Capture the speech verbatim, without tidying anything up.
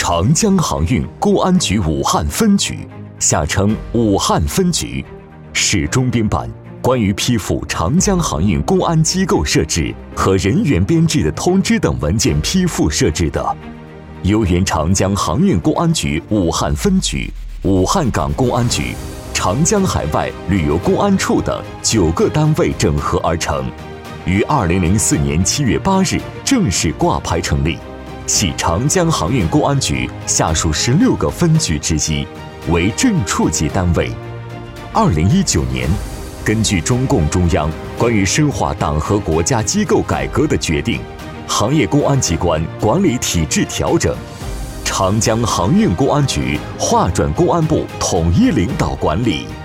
长江航运公安局武汉分局，下称武汉分局，是中编办关于批复长江航运公安机构设置和人员编制的通知等文件批复设置的，由原长江航运公安局武汉分局、武汉港公安局、长江海外旅游公安处等九个单位整合而成，于二零零四年七月八日正式挂牌成立，系长江航运公安局下属十六个分局之一，为正处级单位。二零一九年，根据中共中央关于深化党和国家机构改革的决定，行业公安机关管理体制调整，长江航运公安局划转公安部统一领导管理。